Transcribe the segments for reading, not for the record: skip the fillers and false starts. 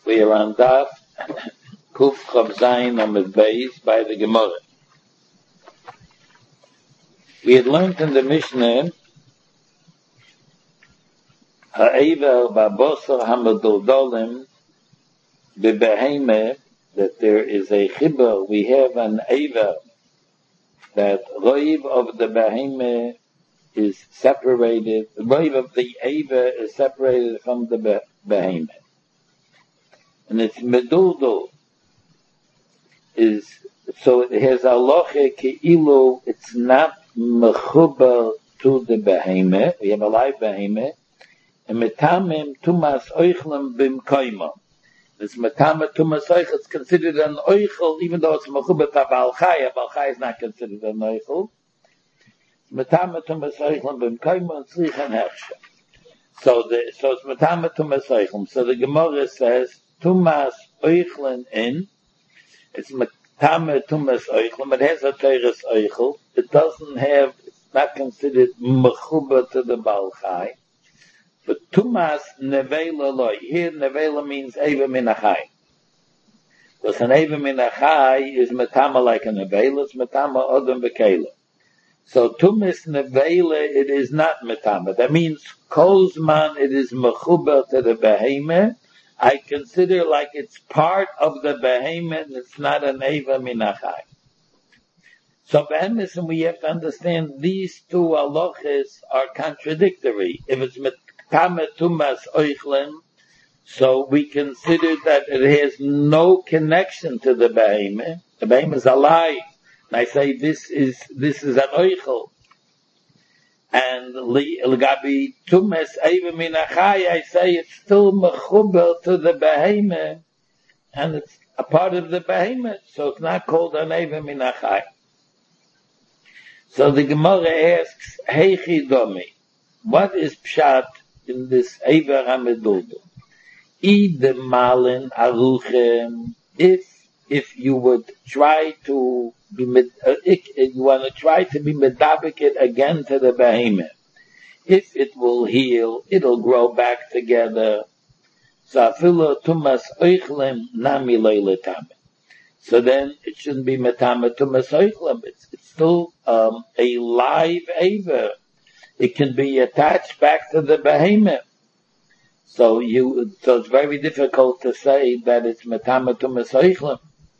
We are on Daf Kuf Chav Zayin Amud Beis by the Gemara. We had learned in the Mishnah Ha'eva Ba'bosar Hamadoldolim B'Behemeh, that there is a chibur. We have an Eva that Roiv of the Behemeh is separated. The Roiv of the Eva is separated from the Behemeh. And it's meduldo so it has aloche keilu, it's not mechubar to the behemeh. We have a live behemeh, and metamim tumas oichlem bimkoima. This metame tumas oichel, it's considered an oichel, even though it's mechubar to balchai. Balchai is not considered an oichel. Metame tumas oichlem bimkoima and tzrichan hefshe. So it's metame tumas oichlem. So the Gemara says tumas oichlen in, it's metame tumas oichlem. It has a teres oichel. It doesn't have, it's not considered mechuba to the balchai. But tumas nevela loy. Here nevela means eva minachai. Because an eva minachai is metame like a nevela. It's metame odom v'kela. So tumas nevela, it is not metame. That means kozman, it is mechuba to the behemeh. I consider like it's part of the behemoth, it's not an eva minachai. So behemoth, we have to understand these two halachas are contradictory. If it's metame tumas oichlen, so we consider that it has no connection to the behemoth. The behemoth is alive. And I say this is an oichel. And l'gabi tumes eva minachai, I say it's still mechuber to the behemeh, and it's a part of the behemoth, so it's not called an eva minachai. So the Gemara asks, heichi domi, what is pshat in this eva hameduldo? Ide malin aruchem, if you would try to be, you want to try to be medabik it again to the behemoth. If it will heal, it'll grow back together. So afilu tumas oichlem nami leiletame. So then it shouldn't be metame tumas oichlem. It's still a live eva. It can be attached back to the behemoth. So it's very difficult to say that it's metame tumas oichlem.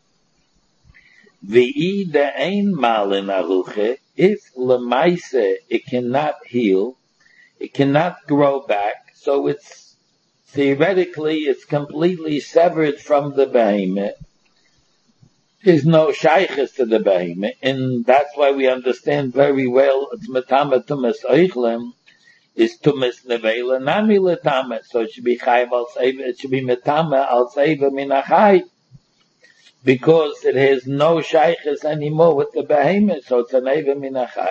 V'ida ein malin aruche, if lemaise it cannot heal, it cannot grow back, so it's theoretically it's completely severed from the behemoth. There's no shaykhis to the behemoth, and that's why we understand very well it's metame tumas oichlem is tumas nevela nami letame, so it should be chayv al seiva, it should be metame al seiva minachai. Because it has no shaykhis anymore with the behemoth, so it's an eva minachai.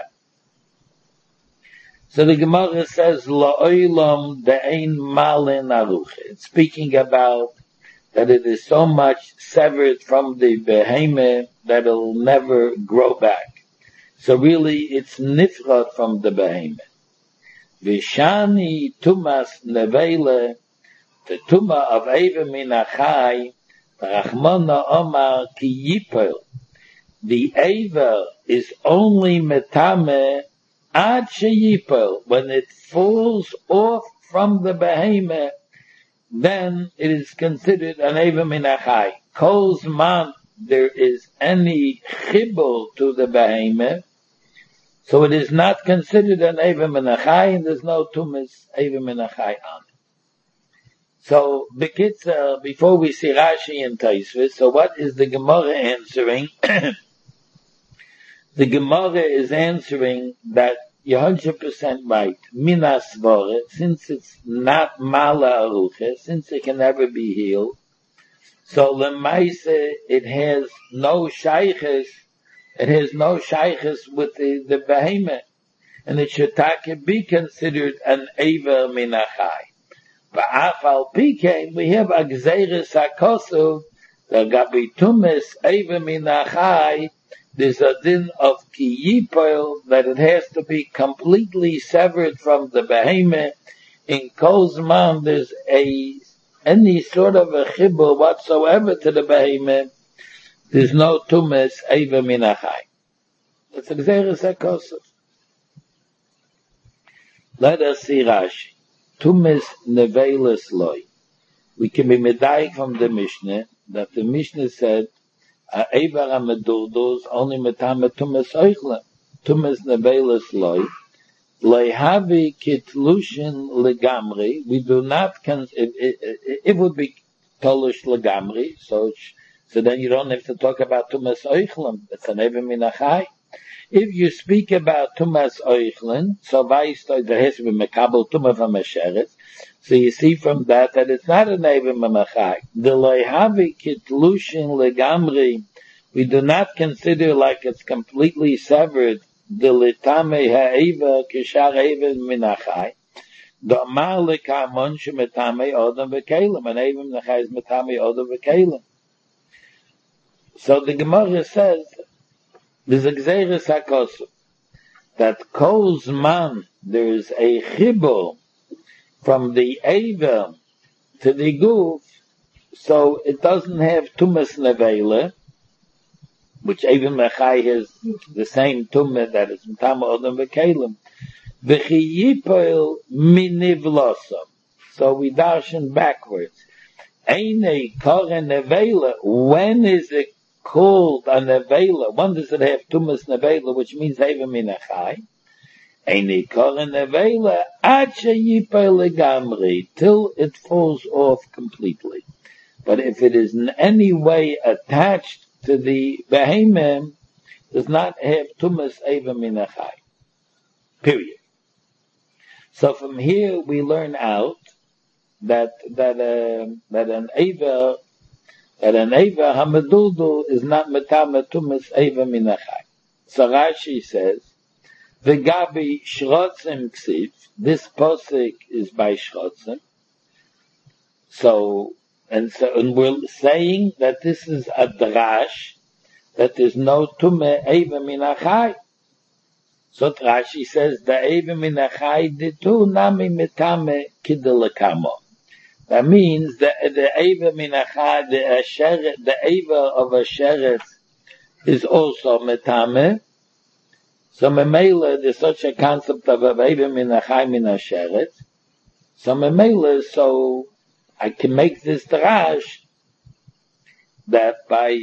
So the Gemara says, la'olam de'ein malin aruche. It's speaking about that it is so much severed from the behemoth that it'll never grow back. So really, it's nifrat from the behemoth. Vishani tumas nevele, the tuma of eva minachai, Rachmana Omar ki yipel. The eva is only metame ad sheyipel. When it falls off from the behemoth, then it is considered an eva minachai. Kol zman there is any chibur to the behemoth, so it is not considered an eva minachai, and there's no tumas eva minachai on it. So, Bekitza, before we see Rashi and Taisvis, so what is the Gemara answering? The Gemara is answering that you're 100% right. Minas Vore, since it's not Mala Aruche, since it can never be healed, so Lemaise, it has no shaykhis with the behemoth, and it should be considered an Eva Minachai. But afal pikein, we have a gzeiris hakosuv, the gabi tumis eva minachai, there's a din of ki yipel, that it has to be completely severed from the behemoth. In Kol Zman, there's a any sort of a chibur whatsoever to the behemoth, there's no tumas eva min achai. That's a gzeres hakosov. Let us see Rashi. Tumas nevelis loy. We can be medayik from the Mishnah, that the Mishnah said, Eivar HaMedurdos only metame tumas oichle. Tumas nevelis loy. Leihavi kitlushin legamri. We do not, it would be tolush legamri, so then you don't have to talk about tumas oichlem. It's an Eivar min achai. If you speak about Tumas Oichlin, so there has to be Mekabel Tumah from Mesheret. So you see from that it's not a Neiva Mamachai. The Leihavi Kitlushin Legamri, we do not consider like it's completely severed. The Litame Ha'eva Kishar Eva Minachai. The Amar Lekamon Shemetame Odom V'Kelim. And Eva Minachai is Metame Odom V'Kelim. So the Gemara says, there's a gzeres hakosov that kol zman there is a chibur from the eva to the guf, so it doesn't have tumas nevela, which even mechai has the same tumah that is mitama odom v'kelim. V'chiyipol minivlosam. So we darshan backwards. Eine koren nevela. When is it called a nevela? When does it have tumas nevela, which means eva min achai? Eine koren nevela ad sheyipol legamri, till it falls off completely. But if it is in any way attached to the behemoth, does not have tumas eva min achai. Period. So from here we learn out that an eva hameduldu is not metame tumas eva min achai. So Rashi says, "V'gabi shrotzim ksiv." This posik is by shrotzim. So we're saying that this is a drash, that there's no tume eva min achai. So Rashi says, the eva min achai ditu nami metame kidelakamo. That means the eva min achai, the eva of a sheret is also metame. So memela, there's such a concept of a eva min achai min a sheret. So memela, so I can make this drash that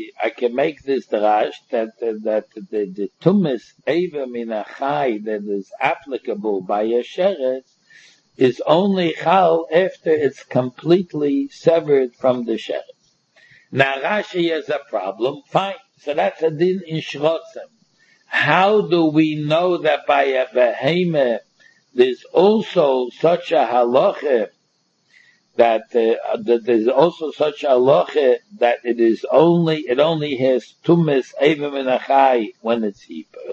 the tumas eva min achai that is applicable by a sheret is only chal after it's completely severed from the sheret. Now Rashi has a problem. Fine, so that's a din in shrotzim. How do we know that by a behemoth there's also such a halacha that there's also such a halacha that it only has tumas eva min achai when it's hipur.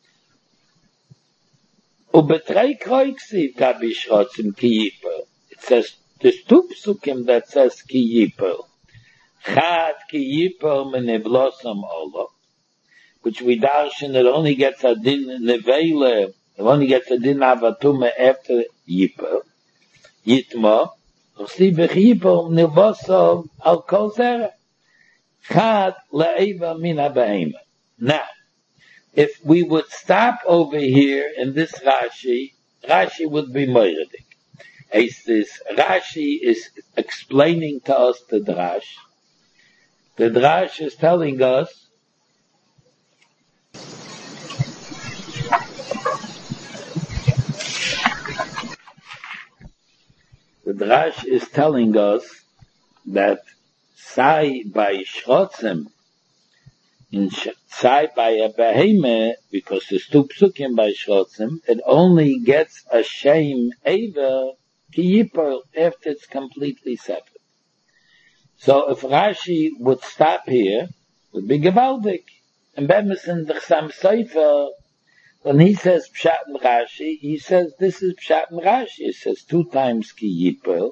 Ubetrei kroiksiv gabi shrotzim ki yipur. It says there's two psukim that says ki yipur. Chad ki yipur menevlosam olo, which we darshan it only gets a din nevela, it only gets a din avatuma after yipur. Yitma. Now, if we would stop over here in this Rashi would be moiridik. Rashi is explaining to us the drash. The drash is telling us that sai by shrotzim, in sai by a behemoth, because the two psukim by shrotzim, it only gets a shame eva ki yipur after it's completely severed. So if Rashi would stop here, it would be gevaldik. And Bemison the Chasam Sofer, when he says Pshat and Rashi, he says this is Pshat and Rashi. He says 2 times ki yipur.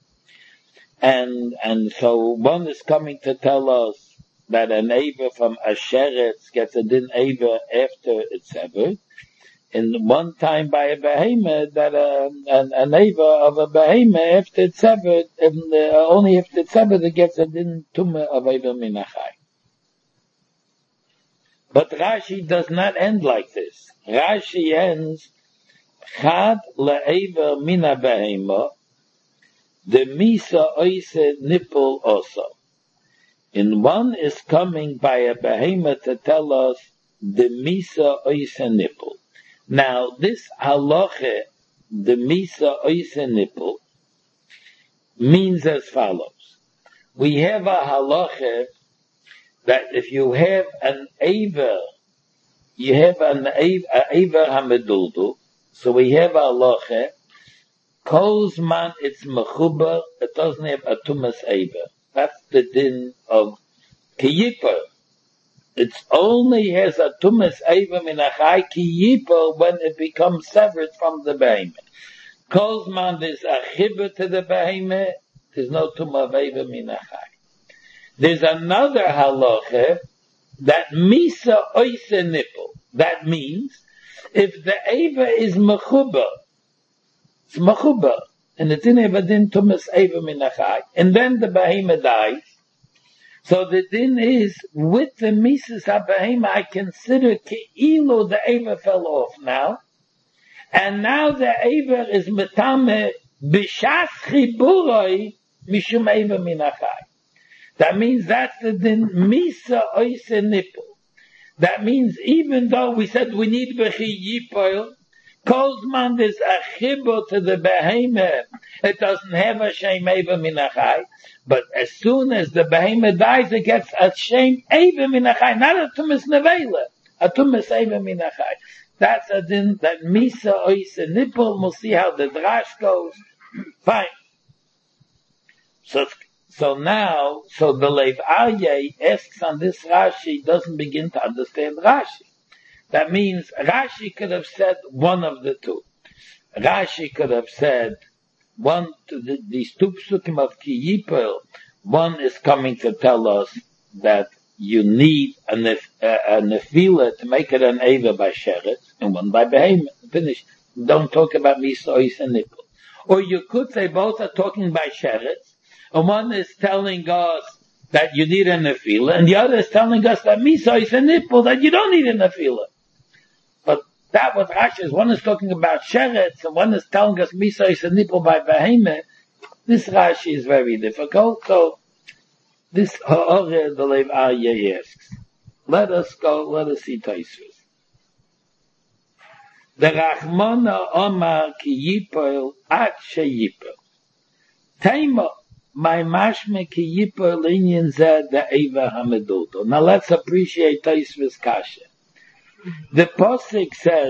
And so one is coming to tell us that an eva from Asheretz gets a din eva after it's severed. in one time by a behemoth that an Eva of a behemoth, if it's severed, only if it's severed, it gets a din tumah of Eva minachai. But Rashi does not end like this. Rashi ends, Chad le'eva mina behemoth, the misa oise nipple also. And one is coming by a behemoth to tell us the misa oise nipple. Now, this halacha, the misa oise nipple, means as follows. We have a halacha that if you have an aver, you have an aver hameduldu, so we have a halacha, kolzman it's mechuber, it doesn't have a tumas aver. That's the din of kiyiper. It only has a tumas aver minachai kiyiper when it becomes severed from the behemoth. Kolzman is a chibur to the behemoth, there's no tumah aver minachai. There's another halacha that misa oise nipple. That means if the eva is mechuber, it's mechuber, and it didn't have a din tumas eva minachai, and then the behemoth dies. So the din is with the misas habehemoth, I consider ke'ilu the eva fell off now, and now the eva is metame b'shas chiburoi mishum eva minachai. That means that's the din misa oise nipple. That means even though we said we need b'chi yipoil, Kolzman is a chibur to the behemoth. It doesn't have a shem eva minachai, but as soon as the behemoth dies, it gets a shem eva minachai, not a tumas nevela, a tumas eva minachai. That's a din that misa oise nipple. We'll see how the drash goes. Fine. So now, the Lev Aryeh asks on this Rashi, doesn't begin to understand Rashi. That means Rashi could have said one of the two. Rashi could have said these two psukim of Ki Yipel, one is coming to tell us that you need a nefila to make it an eva by sheretz, and one by behemoth. Finish. Don't talk about misois and nipple. Or you could say both are talking by sheretz, and one is telling us that you need a nefila, and the other is telling us that misa is a nipple, that you don't need a nefila. But that was Rashi is. One is talking about sheretz, and one is telling us misa is a nipple by behemoth. This Rashi is very difficult, so this ha'oreh the Lev Aryeh asks. Let us see Tosfos. The Rachmana Omar ki yipol at sheyipol. Taima my mashme ki yipol inyan zeh the eva hamedulto. Now let's appreciate Tosfos kasha. The Pasuk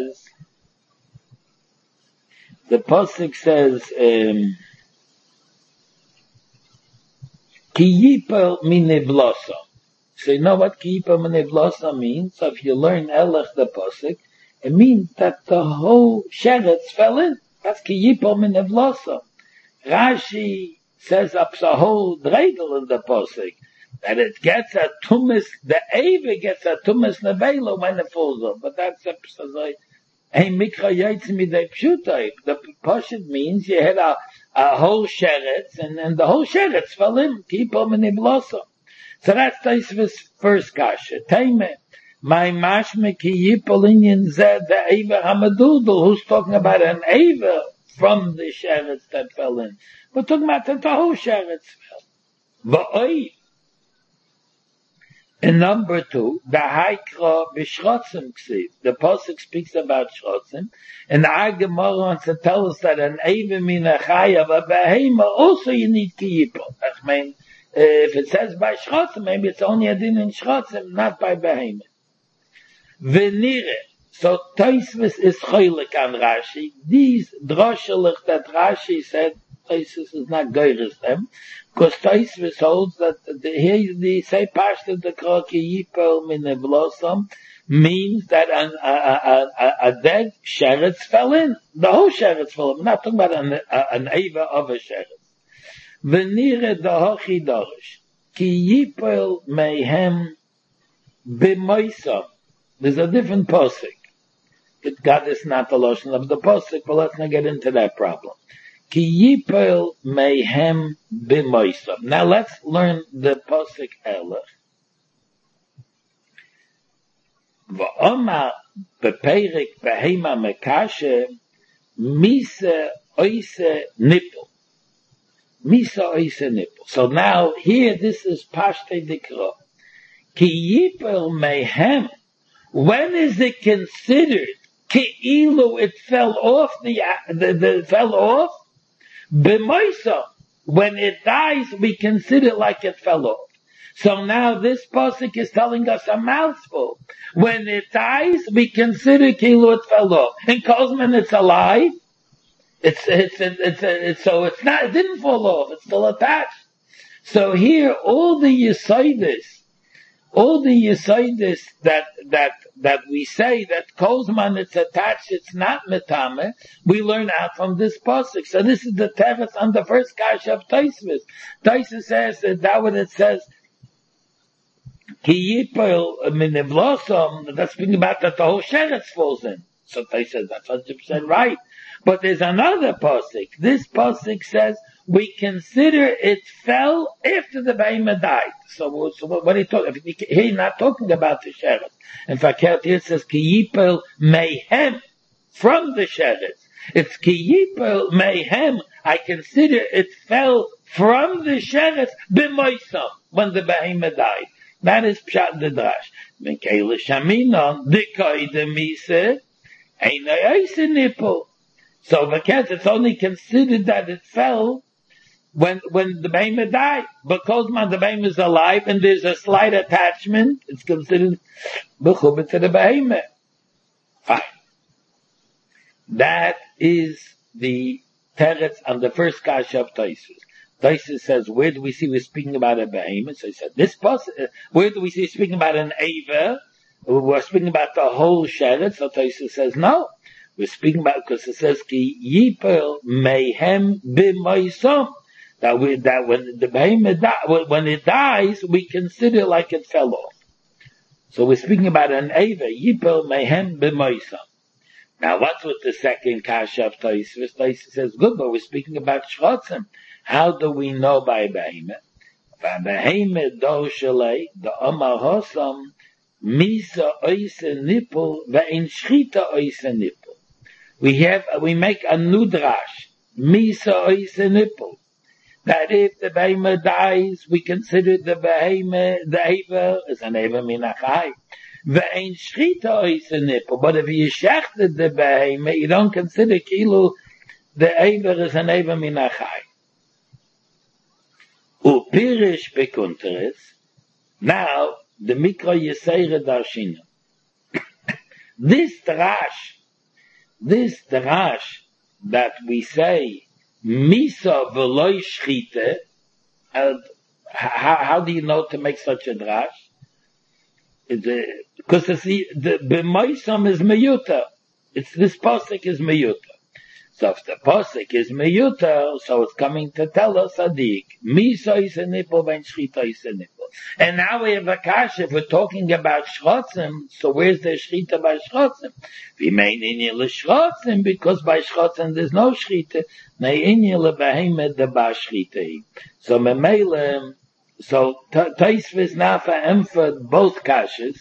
says, Ki yipol mine blosa. So you know what ki yipol mine blosa means? So if you learn Elech the Pasuk, it means that the whole sheretz fell in. That's ki yipol mine blosa. Rashi says up the whole dreidel in the Pasuk, that it gets a tumas, the Eva gets a tumas nevela when it falls off. But that's a mikra yaitz midei pshutai. The Pasuk means you had a whole sheretz, and the whole sheretz fell in. Keep on in blossom. So that's Tosfos first kasha. Taime, my mashme ki yipol inyan zed the Eva hamadudel. Who's talking about an Eva from the sheretz that fell in? We're talking about that the whole sheretz fell. Va'oi. In number 2, the Haikra b'shrotzim ksiv. The Pasuk speaks about shrotzim, and the Gemara wants to tell us that an Eva min achayav a behema also you need ki yipol. I mean, if it says by shrotzim, maybe it's only a din in shrotzim, not by behema. V'nire. So Tosfos is choylek on Rashi. These droshelich that Rashi said, Tosfos is not goyres them, because Tosfos holds that the say pashta the kroki yipol mine blossom means that a dead sheretz fell in. The whole sheretz fell in. We're not talking about an eva of a sheretz. V'nire dahochi dorish ki yipol mehem b'moisam. There's a different posik. God is not the Lashon of the Pasuk, but let's not get into that problem. Ki yipel mehem b'moisam. Now let's learn the Pasuk Elech. V'omar b'peirik b'heima mekashe misa oise nipple. Misa oise nipple. So now here this is Pashte Dikra. Ki yipel mehem. When is it considered Ke'ilu it fell off, the fell off? B'moisa, when it dies, we consider it like it fell off. So now this pasuk is telling us a mouthful. When it dies, we consider Ke'ilu it fell off. In Kozman it's alive. So it's not, it didn't fall off, it's still attached. So here, all the Yesodis that we say that Kozman it's attached, it's not metame, we learn out from this pasuk. So this is the teretz on the first kasha of Tosfos. Tosfos says that what it says, Ki yipel minivlosam, that's speaking about that the whole sheretz falls in. So Tosfos says that's 100% right. But there's another pasuk. This pasuk says we consider it fell after the Behemah died. So what are you talking? Here you're not talking about the sheretz. In fact, here it says ki yipel mehem from the sheretz. It's ki yipel mehem. I consider it fell from the sheretz b'moisam when the Behemah died. That is pshat the drash. Mekele shaminon dekoy demise einay oise nipple. So because it's only considered that it fell when the Behemah died. Because the Behemah is alive and there's a slight attachment, it's considered b'chubah to the Behemah. Fine. That is the teretz on the first kasha of Tosfos. Tosfos says, where do we see we're speaking about a Behemah? So he said, where do we see we're speaking about an Eva? We're speaking about the whole sheretz. So Tosfos says, no. We're speaking about, because it says, ki yipel mehem b'moisam. That when the Behemah when it dies, we consider like it fell off. So we're speaking about an Eva, yipel mehem b'moisam. Now what's with the second kasha of Tosfos? Tosfos says, good, but we're speaking about shrotzim. How do we know by Behemah? V'behemah do shalei, the omar hosam, misa oise nipple, ve'in shrita oise nipple. We make a new drash, misa oise nipple. That if the Behemah dies, we consider the Behemah, the Eva, is an Eva minachai. Ve'ein shrita oise nipple. But if you shechted the Behemah, you don't consider kilu, the Eva is an Eva minachai. Upirish bekunteres. Now, the Mikra Yisera Darshina. This drash that we say, Misa v'loi shchite, how do you know to make such a drash? Because the b'moisam is meyuta. This pasuk is meyuta. So if the pasuk is meyuta, so it's coming to tell us adik. Misa is a nipple, when shchita is a nipple. And now we have a kasha, if we're talking about shrotzim, so where's the shchita by shrotzim? We mean inyel shrotzim, because by shrotzim there's no shchita. Nei inyel behemah de ba shchita. So memele, so Tosfos now for both kashas.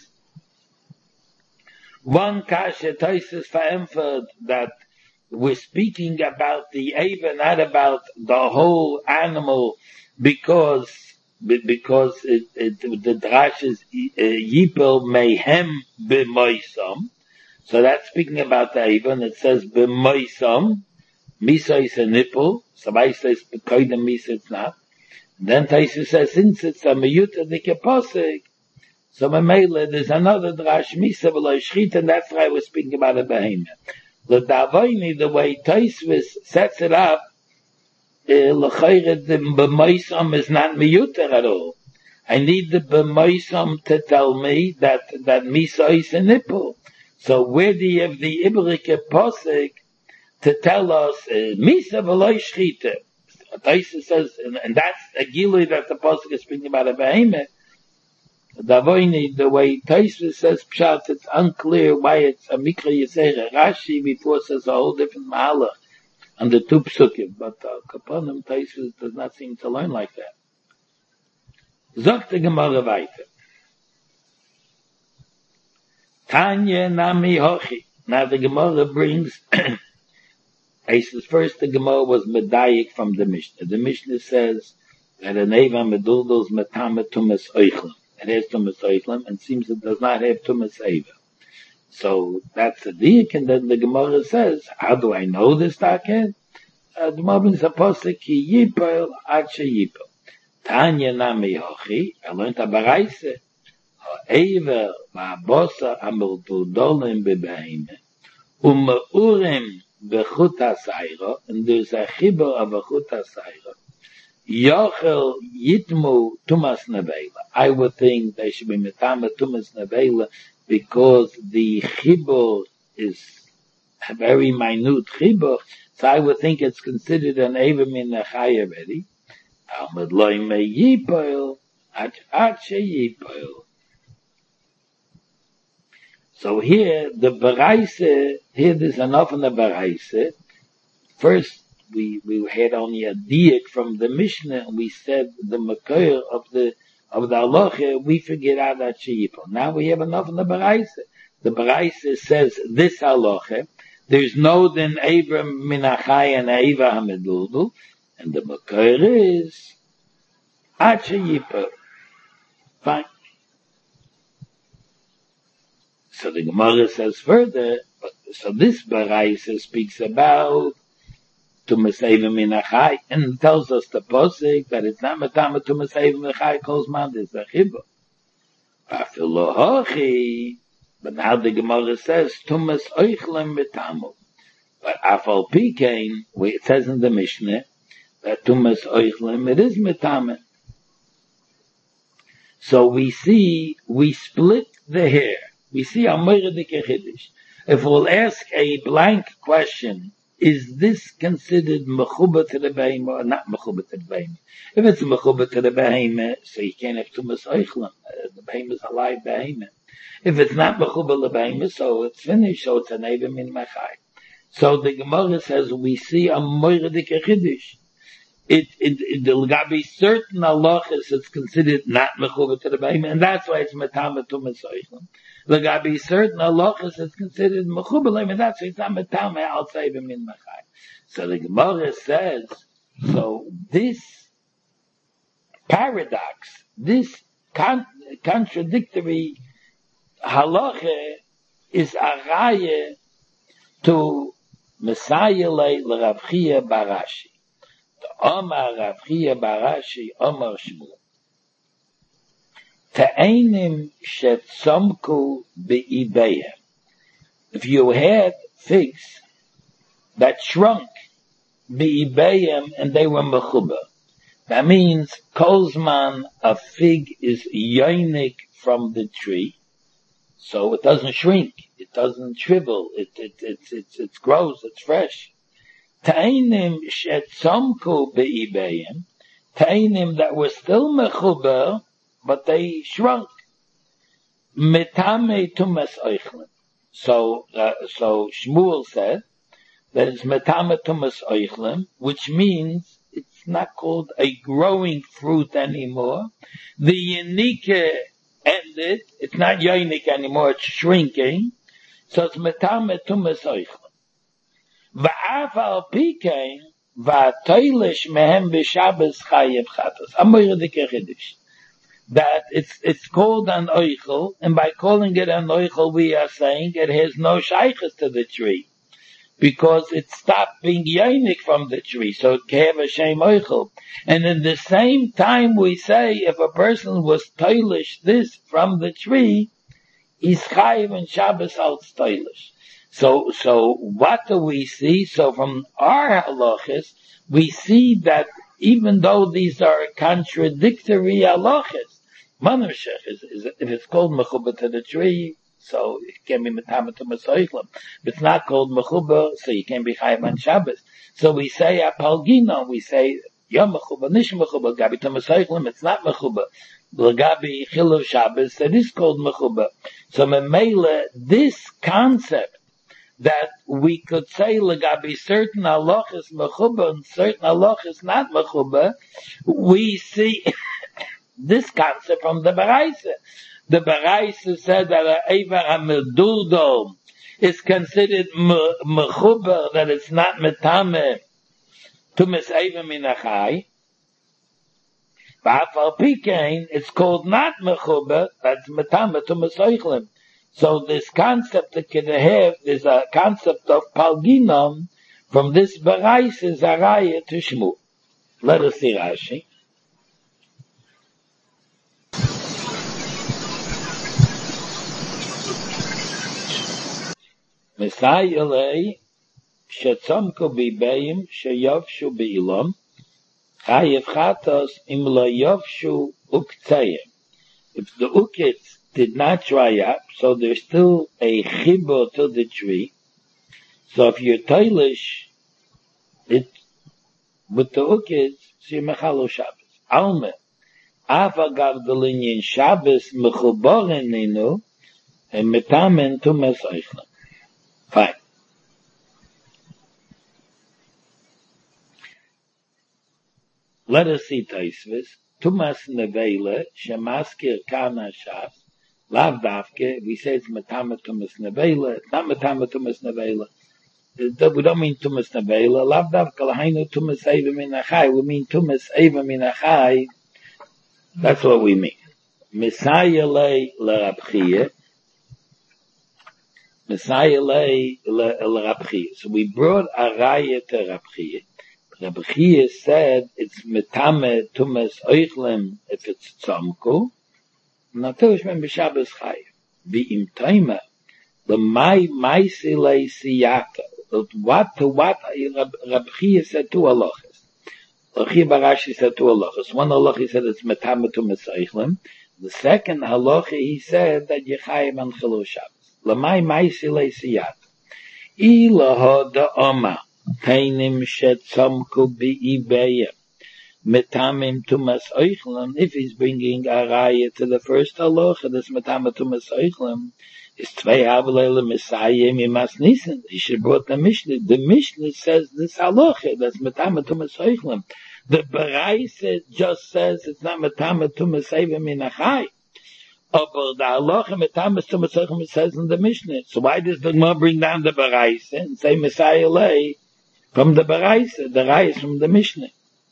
One kasha, Tosfos for that we're speaking about the Eva, not about the whole animal, because the drash is yipel mehem b'moisam. So that's speaking about the Eva, and it says b'moisam. Misa is a nipple. Somebody says b'koydem misa, it's not. Then Tosfos says, since it's a meyuta dikaposik, so memele, there's another drash, misa v'lo shchita, and that's why we're speaking about a Behemah. The way Tosfos sets it up, the b'moisam is not miyuter at all. I need the b'moisam to tell me that misa is a nipple. So where do you have the Ibrike posik to tell us misa v'lo shchita? Tosfos says, and that's a gilui that the posik is speaking about a Behemah. The way Taisva says Pshat, it's unclear why it's a Mikra Yisera. Rashi before says a whole different Mahalach on the two Psukim, but Kaponim Taisva does not seem to learn like that. Zogt the Gemara weiter. Tanya Nami Hochi. Now the Gemara brings, he says first the Gemara was Medayik from the Mishnah. The Mishnah says that an Eva Meduldal is Metame Tumas Oichlam. It has Tumas Oichlam and seems it does not have Tumas Eva. So that's a dik, and then the Gemara says, how do I know this taken? The Gemara brings a posik, Ki Yipel Ad She Yipel. Tanya Nami Hochi, I learned a Baraise, Ha'ever Va'abosa Amiltudolim Bebehime, Uma'urim Bechut HaSayra, and there's a chibur of Bechut HaSayra, Yochel Yitmu Tumas Nevela. I would think they should be Metama Tumas Nevela because the chibur is a very minute chibur, so I would think it's considered an Ever Min Achai already. Talmud loy me yipol, ad she yipol. So here, the Baraise, here there's enough in the Baraise. First, we had only a diak from the Mishnah, and we said the Makor of the Halacha, we figured out that she yipol. Now we have enough in the Baraise. The Baraise says this Halacha, there's no then Abram Minachai and Eva Hameduldu, and the Makor is Ad She Yipol. Fine. So the Gemara says further, so this Baraisa speaks about Tumas Eva Minachai, and tells us the posik that it's not Matama Tumas Eva Minachai calls man, it's a Chibur. Afilo Hochi, but now the Gemara says Tumas Oichlem Metamu. But Afal Pikein, it says in the Mishnah, that Tumas Oichlem, it is Metame. So we split the hair. We see a Moiradik Chiddush. If we'll ask a blank question, is this considered Mechuba to the Behemah or not Mechuba to the Behemah? If it's Mechuba to the Behemah, so you can't have Tumas Oichlem. The Behemah is a live Behemah. If it's not Mechuba to the Behemah, so it's finished, so it's an Eva Min Machai. So the Gemara says we see a Moiradik Chiddush. There'll be certain halachas it's considered not mechuba to the behemah, and that's why it's metame tumas oichlem. There'll be certain halachas it's considered mechuba, and that's why it's not metame outside of min machai. So the Gemara says, so this paradox, this contradictory halacha is a raya to Messiah le Rav Chia Barashi. Omar Rav Chia Barashi, Omar Shmuel. Ta'enim shetzomku be'ibehem. If you had figs that shrunk be'ibehem and they were mechuba, that means kozman a fig is yonik from the tree, so it doesn't shrink, it doesn't shrivel, it grows, it's fresh. Ta'ainim shetzomku be'ibeim, ta'ainim that were still mechuber, but they shrunk. Metame tumas oichlem. So Shmuel said that it's metame tumas oichlem, which means it's not called a growing fruit anymore. The yenike ended, it's not yonik anymore, it's shrinking. So it's metame tumas oichlem. Va'afal pikein va'toilish mehem b'Shabbos chayev chatos. Amoiradik Chiddush. That it's called an oichel, and by calling it an oichel, we are saying it has no shaychus to the tree, because it stopped being yonik from the tree, so it can have a shem oichel. And in the same time, we say if a person was toilish this from the tree, he's chayev and Shabbos al toilish. So what do we see? So from our halachas, we see that even though these are contradictory halachas, manashech is if it's called mechuba to the tree, so it can be metame tumas oichlem. If it's not called mechuba, so you can be chayav on Shabbos. So we say apalgino, we say yom mechuba, nish mechuba, gabi tumas oichlem, it's not mechuba. L'gabi Chilul Shabbos, that is called mechuba. So memele, this concept that we could say l'gabi certain halachas mechuba and certain halachas not mechuba, we see this concept from the Baraisa. The Baraisa said that an Eivar HaMeduldo is considered mechuba, that it's not metame tumas Eivar min achai. Ba'afal pikein, it's called not mechuba, that's metame tumas oichlem. So this concept that can have, there's a concept of palginam from this Baraisa is a raya to Shmuel. Let us see Rashi. Mesayelei shetzomko bibeim sheyovshu be'ilam chayev chatos im lo yovshu uktayim. If the ukits did not dry up, so there's still a chibur to the tree. So if you're toilish it with the ukits, so you're mechalo Shabbos. Alme avagav delinyin Shabbos mechuboren ninu and metamen tumas oichlem. Fine. Let us see Taisvis. Tumas nevela shemaskir kana shas lav davke. We say it's metame tumas nevela. It's not metame tumas nevela. We don't mean tumas nevela. Lav davke lahainu tumas eva min achai. We mean tumas eva min achai. That's what we mean. Messiah le Rabchia. Messiah le Rabchia. So we brought a raya to Rabchia. Rabchia said it's metame tumas oichlem if it's tzomku. Naturish men b'Shabbos chayiv. V'im taima l'may maisi le siyaka. What Rabchia said two halachas. Rabchia Barashi said two halachas. One halacha he said it's metame tumas oichlem. The second halacha he said that yechayiv on Chilul Shabbos. L'may maisi le siyaka. Ilaha da'oma. Tainim shetzomku bi'ibeya. Metamim tumas oichlem. If he's bringing a raya to the first halacha, that's metame tumas oichlem. It's tvei avalele mesayim imas nissen. He should have brought the Mishnah. The Mishnah says this halacha, that's metame tumas oichlem. The Baraisa just says it's not metame tumas eva min achai. But the halacha metame tumas oichlem it says in the Mishnah. So why does the Gemara bring down the Baraisa and say Messiah lei from the Baraisa? The raya is from the Mishnah.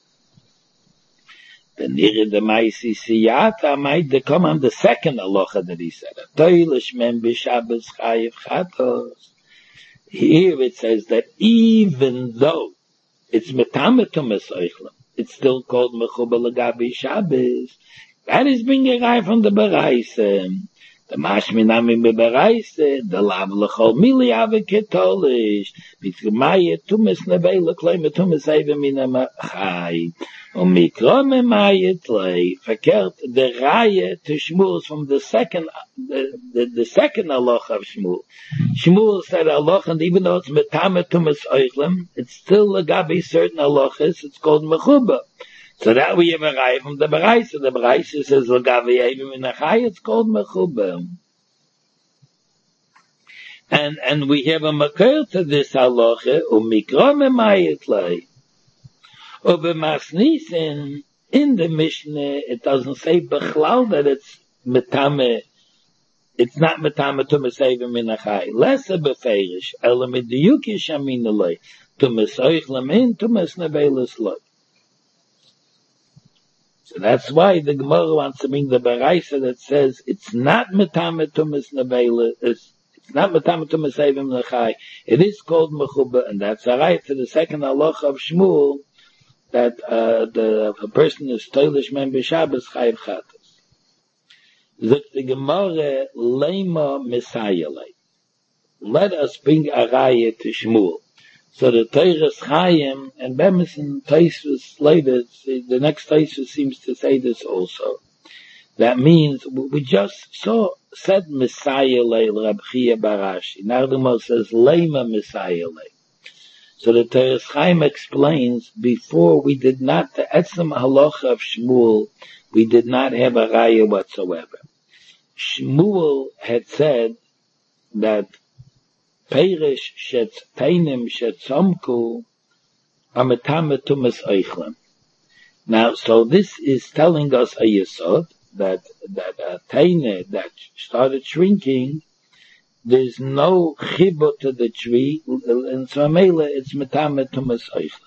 The nire the maisi siyata might come on the second halacha that he said. Toilish men b'Shabbos chayiv chatos. Here it says that even though it's metame tumas oichlem, it's still called mechuba l'gabi Shabbos. That is being a guy from the Baraisa. The mashminami b'Baraisa, the lav l'chol mili ave ketolish. B'tzumaya tumas nevela kloim tumas eva min ha'chai. Umikra memayet lei, verkehrt the raya to Shmuel from the second halacha of Shmuel. Shmuel said halacha, and even though it's metame tumas oichlem, it's still a gabi certain halachas, it's called mechuba. So that we have a raya from the Baraisa. The Baraisa says l'gavi eva min ha'chai, it's called mechuba. And we have a makar to this halacha, umikra memayet lei. Over Masnisen, in the Mishnah, it doesn't say Bechlal that it's metame, it's not metame tumas eva min achai. Lesser beferish, ela mediyuki shamin alei, tumas oichlem in, tumas nevelas loy. So that's why the Gemara wants to bring the Baraisa that says it's not metame tumas nevelas, it's not metame tumas eva min achai. It is called mechuba, and that's a right to the second halacha of Shmuel, that a person is toilish men b'Shabbos chayiv chatos. Zok the Gemara leima mesayelei. Let us bring a raya to Shmuel. So the Teiras Chaim and Bemison Taisvus later, the next Taisvus seems to say this also. That means we just said mesayelei Rabchia Barashi. Now the Gemara says leima mesayelei. So the Teres Chaim explains, before we did not, the Etzem Halacha of Shmuel, we did not have a raya whatsoever. Shmuel had said that Perish Shetz Tainim Shetzomku Ametame Tumas Eichlem. Now, so this is telling us a yesod that a taine that started shrinking, there's no chibur to the tree, and so mele it's metame tumas eichlem.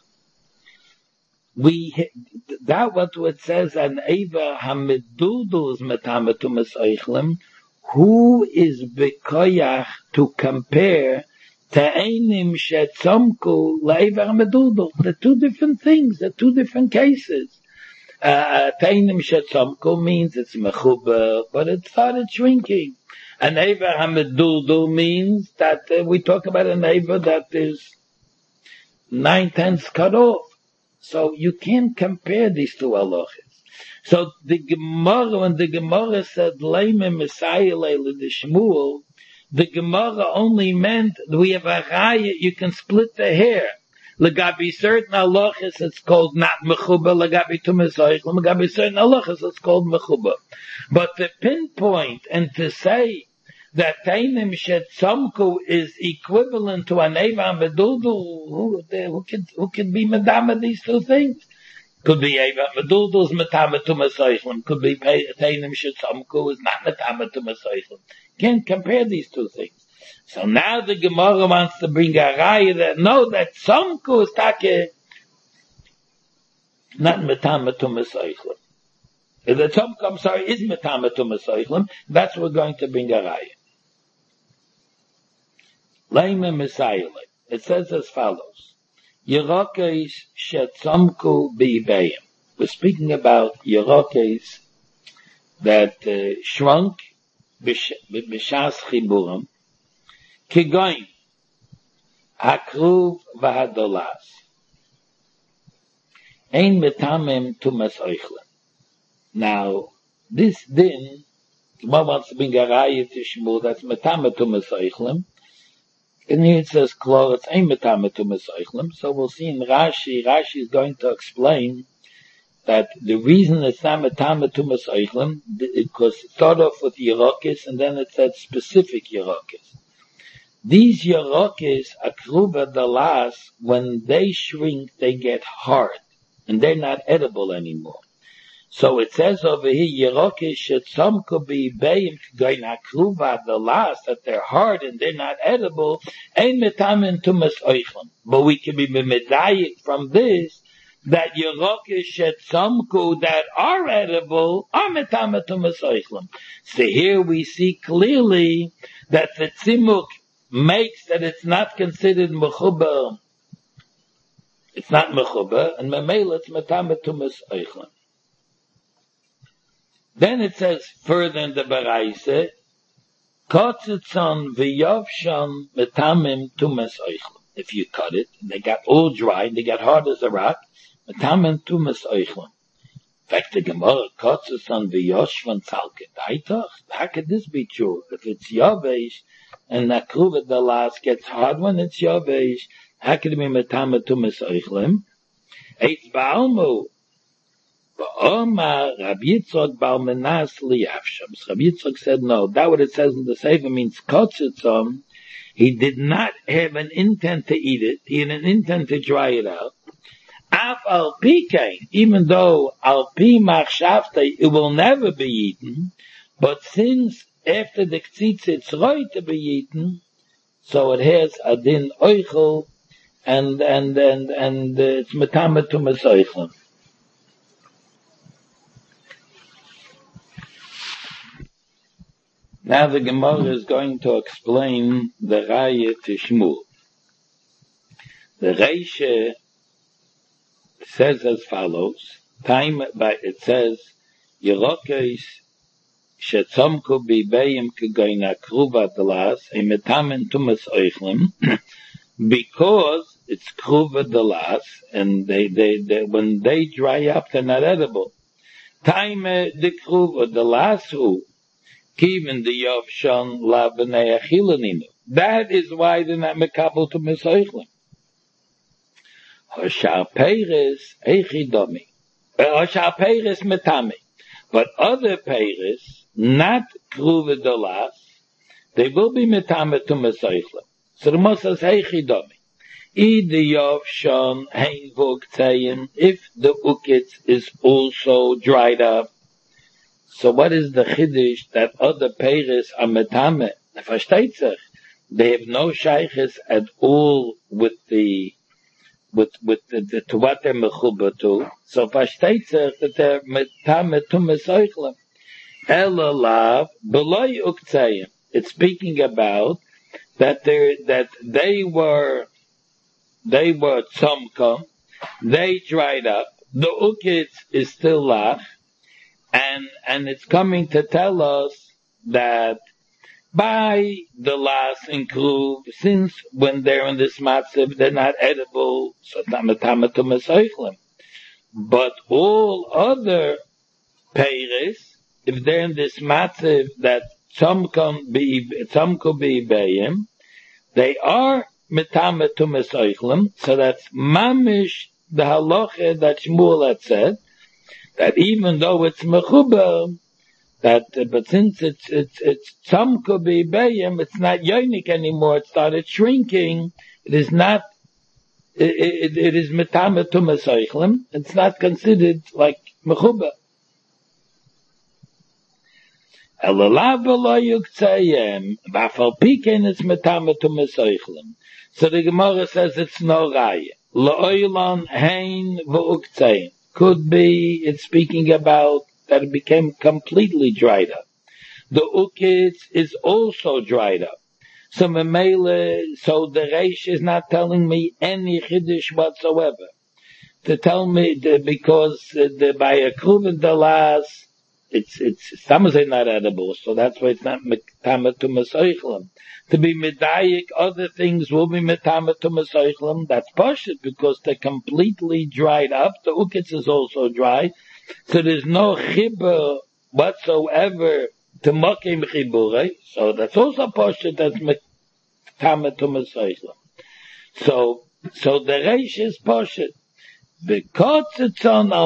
That what it says an eva hamedudul is metame tumas eichlem. Who is bekoyach to compare ta'einim shetzomku la'eva hamedudul? The two different things, the two different cases. Ta'einim shetzomku means it's mechuber, but it started shrinking. An Eiver Hameduldu means that we talk about an Eiver that is 9/10 cut off. So you can't compare these two halachas. So the Gemara, when the Gemara said Leime Messiah Leila the Shmuel, the Gemara only meant we have a raya, you can split the hair. Legabi certain halachas it's called not mechuba, legabi tumas eichlem, legabi certain halachas it's called mechuba. But to pinpoint and to say that tainim shetzomku is equivalent to an eva meduldu, who can be medama these two things? Could be eva meduldu is metama tumas eichlem, could be tainim shetzomku is not metama tumas eichlem. Can't compare these two things. So now the Gemara wants to bring a raya that no, that Tzomku is take not metama tumas eichlem. The Tzomku, I'm sorry, is metama tumas eichlem. That's what we're going to bring a raya. Leime Messiah. It says as follows: Yerokes shetzomku beibeim. We're speaking about Yerokes that shrunk b'shas chiburim. Kigoin, Hakruv v'hadolas. Ein metamem tumas eichlem. Now, this din, one wants to bring a raya to Shmuel, that's metamem tumas eichlem. And here it says, Klor, it's ein metamem tumas eichlem. So we'll see in Rashi, Rashi is going to explain that the reason it's not metamem tumas eichlem, because it started off with Yerokes, and then it said specific Yerokes. These Yerokes, akruva dalas, when they shrink, they get hard, and they're not edible anymore. So it says over here, Yerokes shetzomku beibeim k'goin akruva dalas, that they're hard and they're not edible, ein metamen tumas eichlem. But we can be medayik from this, that Yerokes shetzomku that are edible are metamen tumas eichlem. So here we see clearly that the tzimuk makes that it's not considered mechuba. It's not mechuba, and memela it's metame tumas eichlem. Then it says further in the Baraise, kotzitzon v'yovshon metamim tumas eichlem. If you cut it, they got all dry, they got hard as a rock, metamim tumas eichlem. In fact, the Gemara kotzitzon v'yoshvan tzalket. How could this be true? If it's yavesh, and nakruva the last gets hard when it's yavesh, how could it be metame tumas eichlem? Eitz ba'almu, ba'omar Rabbi Yitzchak bar Menas liyavsham. Rabbi Yitzchak said no. That what it says in the Sefer means kotzitzon. He did not have an intent to eat it. He had an intent to dry it out. Af al pikein, even though al pi machshavtei it will never be eaten, but since after the k'tzitz it's right to be eaten, so it has a din oichel, and it's metame tumas eichlem. Now the Gemara is going to explain the raya to Shmuel. The Reisha says as follows: it says Yerokes shetzomku beibeim k'goin akruva dalas emetamen tumas eichlem, because it's kruva dalas, and they when they dry up they're not edible. Time the kruva dalasu kiven the yovshon la b'nei achilaninu. That is why they're not mekabel tumas eichlem. Hoshar Peiris Eichidomi. Hoshar Peiris Metami. But other Peiris, not Kruvidolas, they will be Metame to Mesoichle. So the Moshe says Eichidomi. If the ukitz is also dried up, so what is the chiddush that other peiris are metame? Versteht sich? They have no shaykhis at all with the to what they're mechuba to. So versteht sich that they're metame to mesoichlem. Elalav beloy uktzayim. It's speaking about that they were tzomkom, they dried up, the ukitz is still lach, and it's coming to tell us that by the last include, since when they're in this matziv, they're not edible, so tamatamatum esoichlem. But all other peiris, if they're in this matziv that some could be bayim, they are metame to mesoichlem, so that's mamish the halacha that Shmuel had said, that even though it's mechuber, that but since it's some could be bayim, it's not yonik anymore. It started shrinking. It is not. It is metame to mesoichlem. It's not considered like mechuber. Elalav v'lo yuktzayim, v'afal piken it's metame to mesoichlem. So the Gemara says it's no raya. La'oilan hein v'uktzayim. Could be it's speaking about that it became completely dried up. The ukitz is also dried up. So the Reish is not telling me any chiddush whatsoever. To tell me because by a kruven dalas, it's some say not edible, so that's why it's not metame to mesoichlem. To be medayik, other things will be metame to mesoichlem. That's pashut because they're completely dried up. The ukitz is also dry, so there's no chibur whatsoever to mokim chibure. So that's also pashut. That's metame to mesoichlem. So the reish is pashut. It's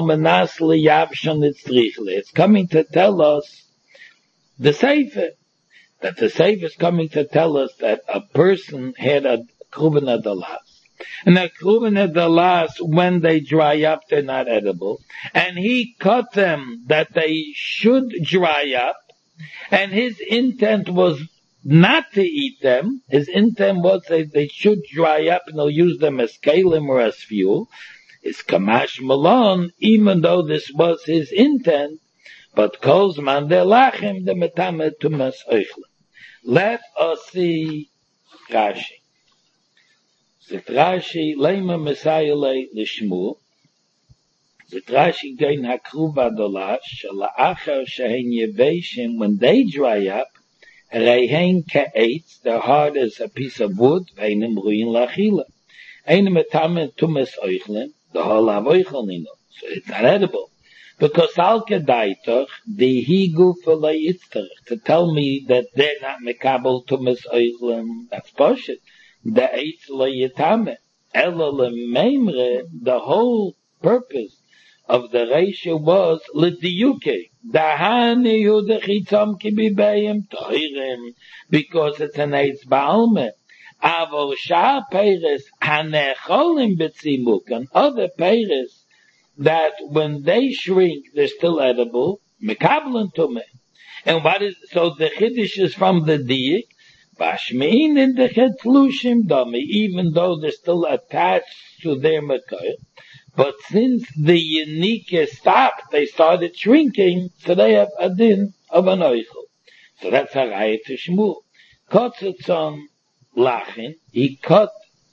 coming to tell us the Sefer, that the Sefer is coming to tell us that a person had a kruven adalas. And a kruven adalas, when they dry up, they're not edible. And he cut them that they should dry up, and his intent was not to eat them. His intent was that they should dry up and he'll use them as kalim or as fuel. It's kamash malon, even though this was his intent, but kolzman de lachim de metame tumas oichlem. Let us see Rashi. Zit Rashi, leima mesayele lishmu. Zit Rashi gein hakruva dolash, shala'achar shehen yeveshim, when they dry up, reihen ka'etz, they're hard as a piece of wood, veinim ruin lachila. Einem metame tumas oichlem, the whole avoichelnino. So it's not edible. Because al kedaitoch, the higu felayitzter, to tell me that they're not mekabel tumas oichlem, that's bullshit. The eitz layitame. Ela lemeimre, the whole purpose of the ratio was litiyuke. Dahani hu dechitzam kibibayim toirim, because it's an eitz baalme. Avol shar peiris hanecholim betzimuk, and other peiris that when they shrink they're still edible, mekabelen tume. And what is so the chiddush is from the diik, bashmein in the chetlushim dami, even though they're still attached to their mekoy. But since the unique stopped, they started shrinking, so they have a din of an oichel. So that's a raya to Shmuel. Kotzetzon lachin, he cut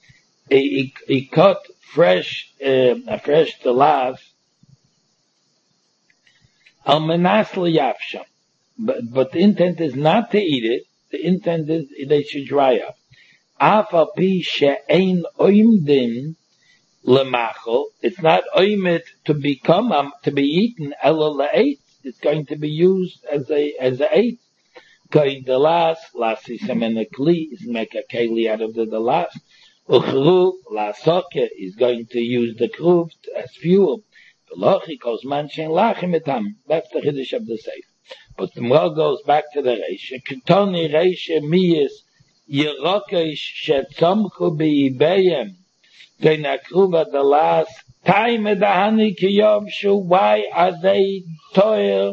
fresh telas al menas liyavsham, but the intent is not to eat it. The intent is they should dry up. Af al pi she'ein oimdim lemachol, it's not oimet to become to be eaten. Ela le'eit, it's going to be used as a eit. Going the last, lasi semenekli is make a keli out of the last. Uchruv la soke is going to use the kruv as fuel. The lochi calls manchin lachim etam. That's the chiddush of the seif. But the Gemara goes back to the reisha. Ketoni reisha miyis yerokesh shetzomchu beibeyem. V'nakruva the last time edahani kiyom shu. Why are they toil?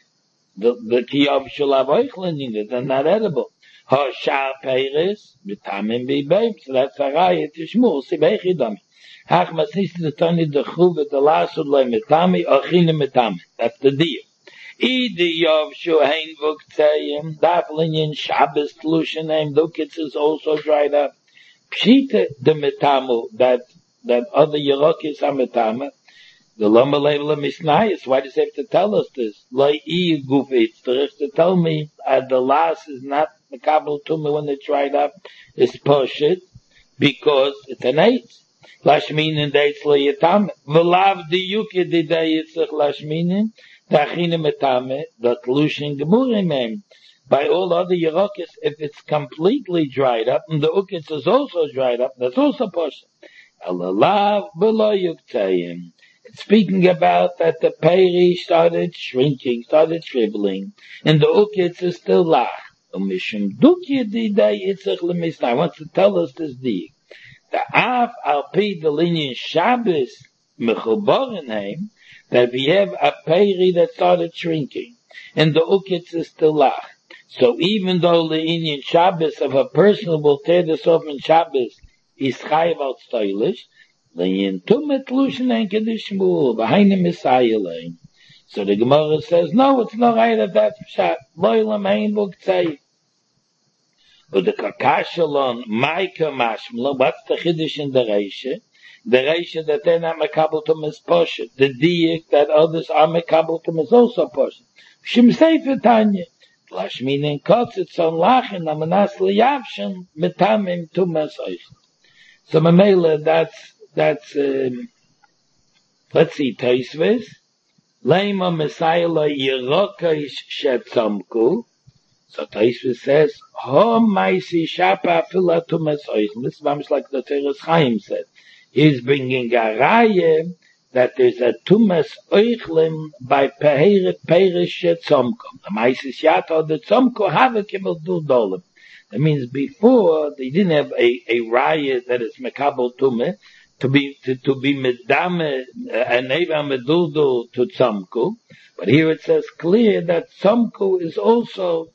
The kiyom shul avoichlin, they're not edible. Ha shar peiris v'tamim beibeyem. So that's a raya to shmur sibeichidam. Hach masnis the tani the chruva the last ulay metami ochine metami. That's the deal. Idi Yovshu hein vuktzayim, daflinyan Shabbos tlushanim, Lukitz is also dried up. Pshita the metamu, that other Yerokis are metama. The Lama Leila Misnayis, why does he have to tell us this? Lai I gufitz, to tell me the last is not mekabel to me when it's dried up, it's poshit, because it's an eitz. Lashminin dates lo yatam, v'lav diyuki didei yitzach lashminin, Tachine metame, the tlushin gemurim. By all other yerokis, if it's completely dried up, and the ukitz is also dried up, that's also possible. Alalav below yuktayim. It's speaking about that the peri started shrinking, started shriveling, and the ukitz is still lach. Umishum duki didei itzach lemisna. I want to tell us this deed. The af al pi the linyan Shabbos mechuborinheim, that we have a peri that started shrinking, and the ukitz is still lach. So even though the Indian Shabbos of a person will tear this off in Shabbos is chayav al stylish, the intumet lushin and kiddush shmul behind him is sayelain. So the Gemara says, no, it's not right that that's pshat. Loilam hein vuktzayim. But the kakashalon maika mashmla, what's the chiddush in the reisha? The reisha that they're not mekabel to is poshet. The diik that others are mekabel to is also poshet. Shim sefer tanya. Lashminin kotzitz on lachin amanas liyavshin metamim to masoich. So mamela, that's let's see, Taisves. Leima Messiah Yerokish Shetzomku. So Taisves says, Ho Maisi Shapa Filatu Masoich. This is like the Teres Chaim said. He's bringing a raya that there's a tumas oichlim by perish tzomko. The maisis yato the tzomko have a kimmel dolim. That means before they didn't have a raya that is mekabel tume to be medame an eva meduldo to tzomko. But here it says clear that tzomko is also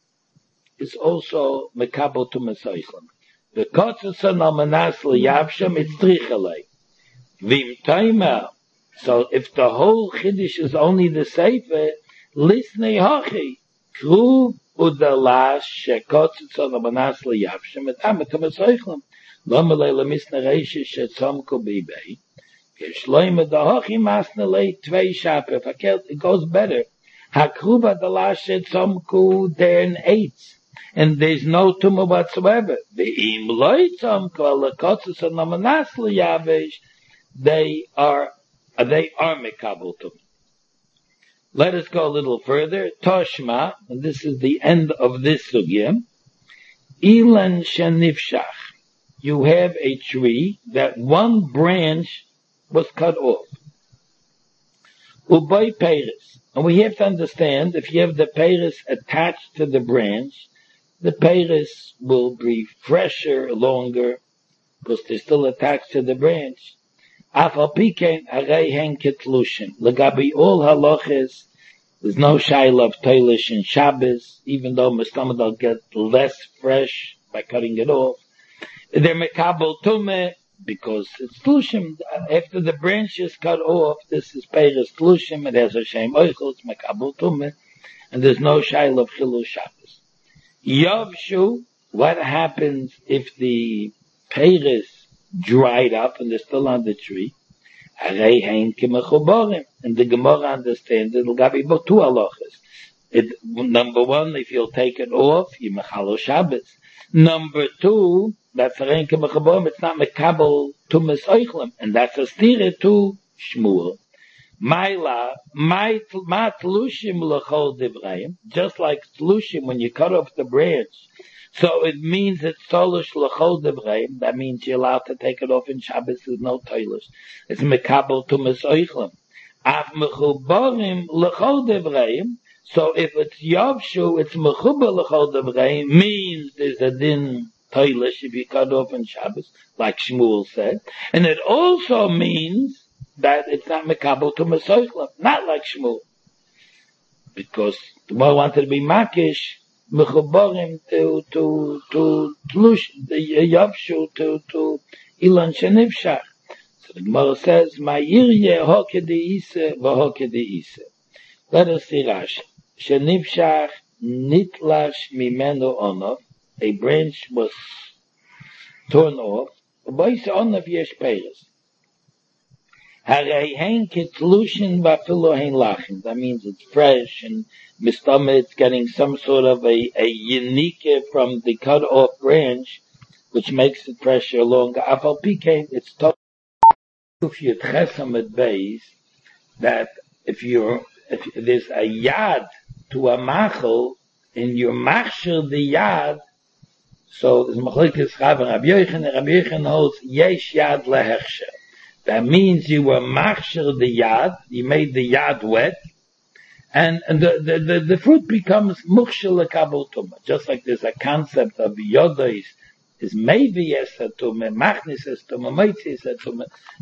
mekabel tumas oichlim. The kotzason almanas liyavshem it's trichalei. Vim taima. So if the whole chiddush is only the sefer, lisnei hachi kruv udalash shekotzason almanas liyavshem etam etam lomalei lemisna reisha shetzomko bibei. Keshloim edahachi masnelei tvei shaper. It goes better. Hakruv udalash shetzomko they're in eights. And there's no tumor whatsoever. They are mekabel tumor. Let us go a little further. Toshma, and this is the end of this sugya. Ilan shenifshach. You have a tree that one branch was cut off. Ubay peiris. And we have to understand, if you have the peiris attached to the branch, the peiris will be fresher, longer, because they're still attached to the branch. Afal pikein arei hen ketlushin. Legabi all halachas, there's no shayla of toilish and Shabbos, even though Mustamad will get less fresh by cutting it off. They're mekabel tumeh, because it's tlushim. After the branch is cut off, this is peiris tlushim, it has a shem oichel, it's mekabel tumeh, and there's no shayla of chilul Shabbos. Yovshu, what happens if the peiris dried up and they're still on the tree? And the Gemara understands it'll be about two halachas. Number one, if you'll take it off, you mechalo Shabbos. Number two, that's rein k'mechaborim, it's not mekabel tumas oichlim, and that's a stira to Shmuel. Maila, ma tlushim l'chol divrayim, just like tlushim when you cut off the branch. So it means it's tolish l'chol devreim. That means you're allowed to take it off in Shabbos with no tolish. It's mekabel tumas oichlem. Af mechubarim l'chol devreim. So if it's yavshu, it's mechubar l'chol devreim, means there's a din tolish if you cut off in Shabbos, like Shmuel said. And it also means that it's not mekabel tumas oichlem, not like Shmuel. Because the one wanted to be makish, mechubarim to tlush the yavshu to ilan shenivshach. So the Gemara says, "Ma'irye hokedeise v'hokedeise." Let us see Rashi. Shenivshach nitlash mimenu onof. A branch was torn off. Boise onof yesh peiros. Harei hein ketlushin v'afilo hein lachin. That means it's fresh and mistama, it's getting some sort of a unique from the cut off branch, which makes it fresher longer. Afal pike, it's tough. If you chesam at base, that if there's a yad to a machel, and you machshel the yad, so there's machlokes Rav and Rabbi Yochanan holds yesh yad lehechsher. That means you were machshel the yad, you made the yad wet, and the fruit becomes mukhshel lekabel tumah. Just like there's a concept of yoda is maybe yes tumah, machnis is tumah, moitzi is tumah.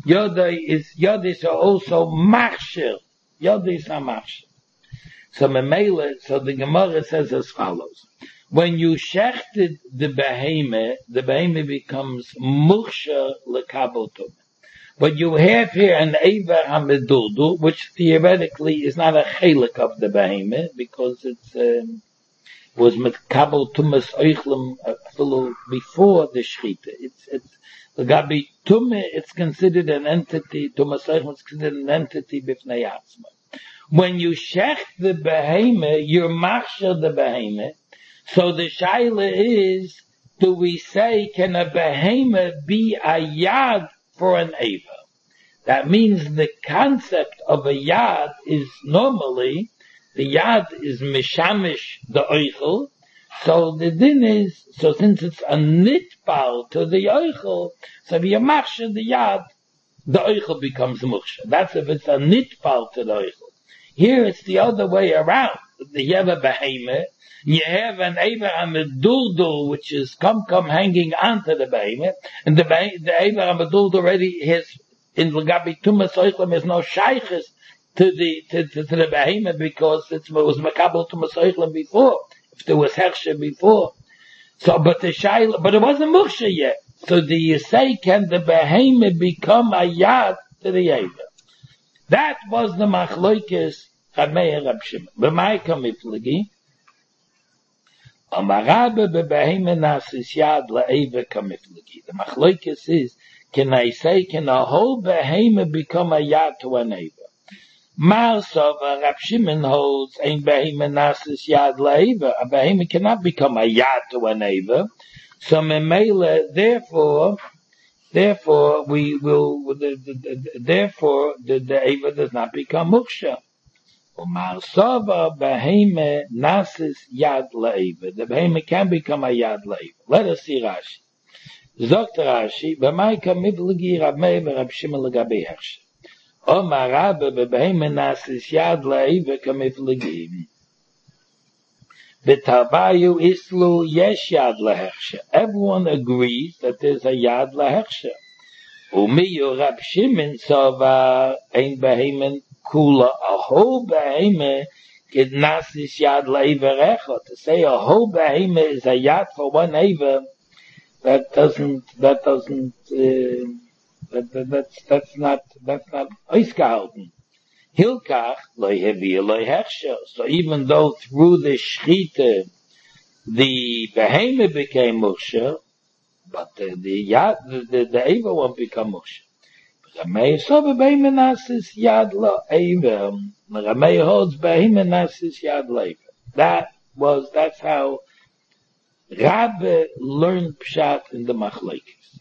Yoda are also machshel. Yoda is not machshel. So the Gemara says as follows: when you shechted the behemah becomes mukhshel lekabel tumah. But you have here an Eiver HaMeduldu, which theoretically is not a chelik of the behemoth, because it was Mekabel Tumas Oichlem before the Shechita. It's Gabi Tumme, it's considered an entity, Tumas Oichlem is considered an entity b'fnei atzma. When you shech the behemoth, you're machshel the behemoth. So the shaila is, do we say, can a behemoth be a yad for an Eiver? That means the concept of a yad is normally, the yad is mishamish the oichel, so the din is, so since it's a nitpal to the oichel, so if you machshel the yad, the oichel becomes muksha. That's if it's a nitpal to the oichel. Here it's the other way around. You have a behemoth, you have an Eiver HaMeduldu, which is come hanging onto the behemoth, and the Eiver HaMeduldu already has, in Lagabi Tumas Oichlem, is no shaykhis to the behemoth, because it was Makabel Tumas Oichlem before, if there was Hershe before. So, but it wasn't Muksha yet. So do you say, can the behemoth become a yad to the Eiver? That was the machlokes Rab Meir Rab Shimon. B'may kamiflagi, Amarabe bebehemoth nasis yad la'eiver kamiflagi. The machlokes is, can a whole behemoth become a yad to an Eiver? Marsov Rab Shimon holds ein behemoth nasis yad la'eiver. A behemoth cannot become a yad to an Eiver. So memele, therefore we will, therefore the Eiver does not become muksha. Umarsova behemoth nasis yad la'eiver. The behemoth can become a yad la'eiver. Let us see Rashi. Zogt Rashi, b'may kamiflagi Rab Meir v'Rab Shimon l'gabei hershe. Omar Rabbe bebehemoth nasis yad la'eiver kamiflagi. B'tarbayu islu yesh yad lahershe. Everyone agrees that there's a yad lahershe. Umiyu Rab Shimon sova ein behemoth kula. A whole behemoth is nasis yad la'eiver echad. To say a whole behemoth is a yad for one Eiver, that's not ausgehalten. Hilkach loy hevi loy hechsher. So even though through the shchita the behemoth became muksher, but the Eiver won't become muksher. Ramei so behemoth nasis yad lo Eiver. Ramei holds behemoth nasis yad lo Eiver. That's how Rabbe learned pshat in the machlokes.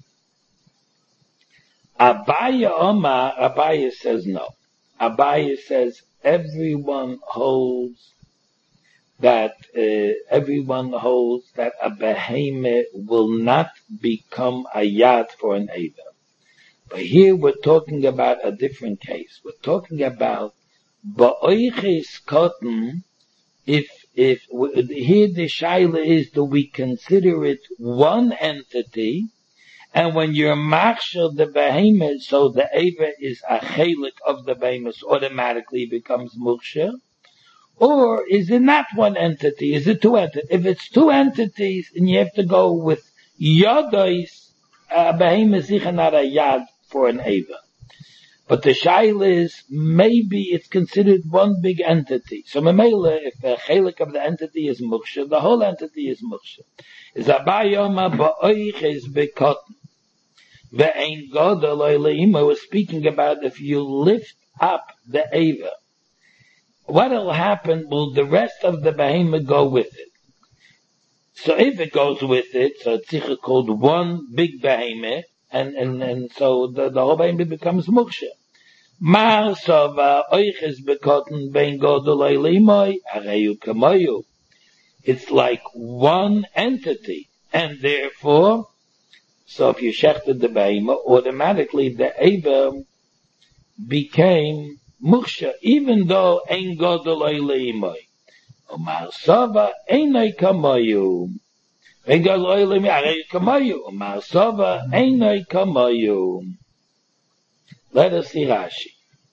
Abaya says no. Abaya says everyone holds that everyone holds that a behemoth will not become a yad for an Eiver. But here we're talking about a different case. We're talking about ba'oiches cotton. If here the shaila is, do we consider it one entity? And when you're machshel the behemoth, so the Eiver is a chelik of the behemoth, automatically becomes muksher? Or is it not one entity? Is it two entities? If it's two entities, and you have to go with yadois, a behemoth is not a yad for an Eiver. But the shaila is, maybe it's considered one big entity. So memela, if the chelik of the entity is muksher, the whole entity is muksher. Is abayoma ba'oiches bekotten. Ve'ein godol oileima was speaking about if you lift up the Eiver. What will happen? Will the rest of the behemoth go with it? So if it goes with it, so it's called one big behemoth, and so the whole behemoth becomes muksher. Mar sova oiches bekotten bein godol oileimoi areyu kamoyu. It's like one entity, and therefore, so if you shechted the behemoth, automatically the Eiver became muksha, even though ein godol oileimoi. Umar sova einay kamayu. Ein godol oileimoi areyu kamayu. Umar sova einay kamayu. Let us see Rashi.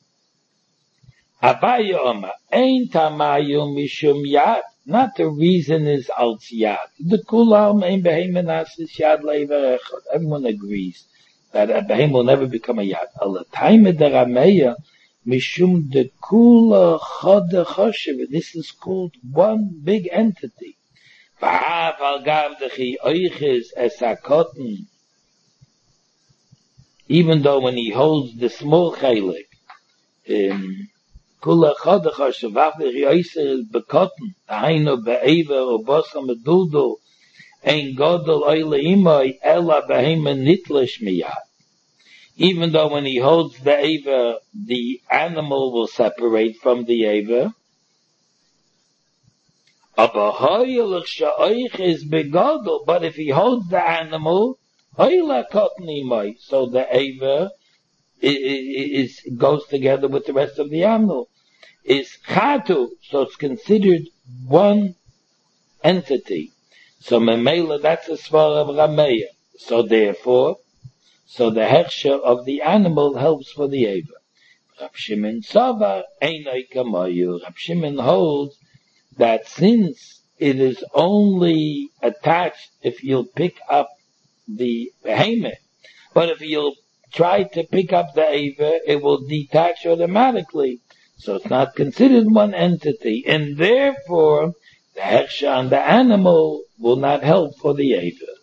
Abaya Omar ein tamayu mishum yad. Not the reason is als yad. The kulam ein behemoth nasis yad leiver echad. Everyone agrees that a behemoth will never become a yad. Al time the rameya mishum de kula chad choshev. This is called one big entity. V'av al gav dechi oiches es hakoten. Even though when he holds the small chelik, kula chad choshev v'av dechi oiches bekoten. Hainu be'ever or bosa meduldo ein godol oile imoi ela behemoth nitlish miyad. Even though when he holds the Eiver, the animal will separate from the Eiver. But if he holds the animal, so the Eiver goes together with the rest of the animal. Is chatu, so it's considered one entity. So memela, that's a svar of Rameya. So therefore, so the hechsher of the animal helps for the Eiver. Rab Shimon Sava einay kamayu. Rab Shimon holds that since it is only attached if you'll pick up the behemoth, but if you'll try to pick up the Eiver, it will detach automatically. So it's not considered one entity, and therefore the hechsher on the animal will not help for the Eiver.